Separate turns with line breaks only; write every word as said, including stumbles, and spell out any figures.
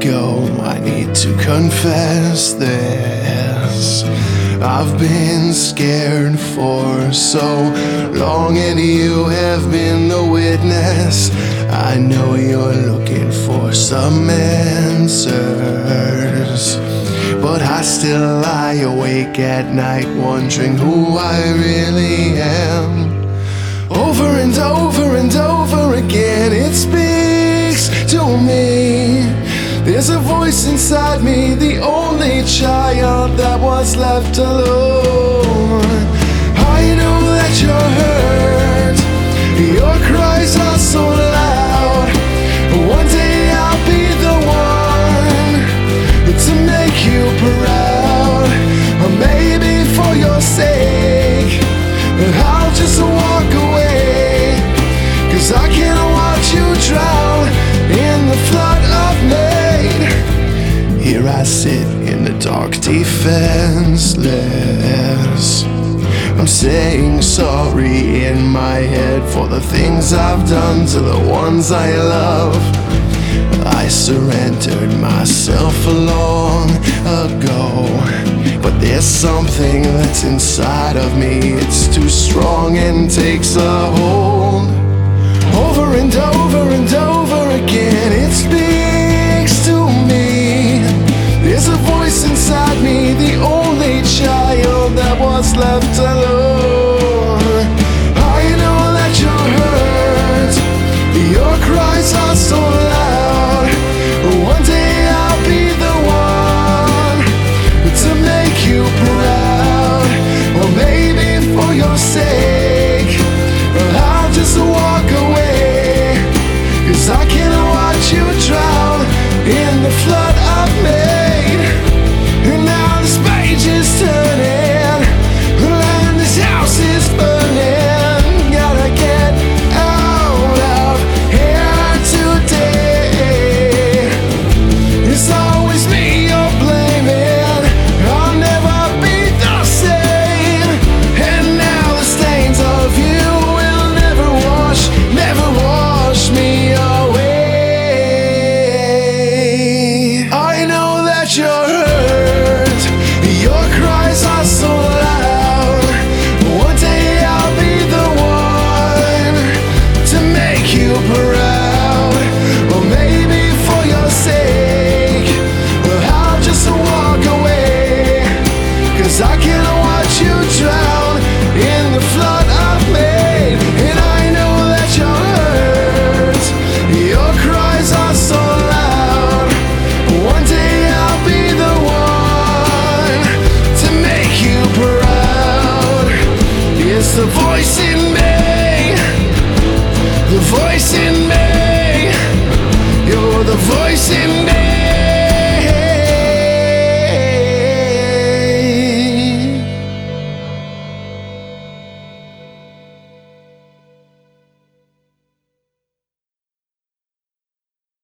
go, I need to confess this. I've been scared for so long, and you have been the witness. I know you're looking for some answers, but I still lie awake at night wondering who I really am. Over and over and over again it speaks to me. There's a voice inside me, the only child that was left alone. I know that you're hurt, your cries are so loud. One day I'll be the one to make you proud. Or maybe for your sake I'll just walk away, 'cause I can't watch you drown in the flood I've made. Here I sit in the dark, defenseless. I'm saying sorry in my head for the things I've done to the ones I love. I surrendered myself long ago, but there's something that's inside of me. It's too strong and takes a hold. Over and over and over again it speaks to me. There's a voice inside me, the only child that was left alone. I know that you're hurt, your cries are so loud. One day I'll be the one to make you proud. Or maybe for your sake I'll just walk away, 'cause I can't watch you drown in the flood I've made. And now this page is turning, and this house is burning. Gotta get out of here today. It's always me you're blaming, I'll never be the same. And now the stains of you will never wash, never wash me away. I know that you're hurt, your cries are so loud. One day I'll be the one to make you proud. Or maybe for your sake I'll just walk away, 'cause I can't watch you drown in the flood I've made. And I know that you're hurt, your cries are so loud. One day I'll be the one to make you proud. It's the voice in me, the voice in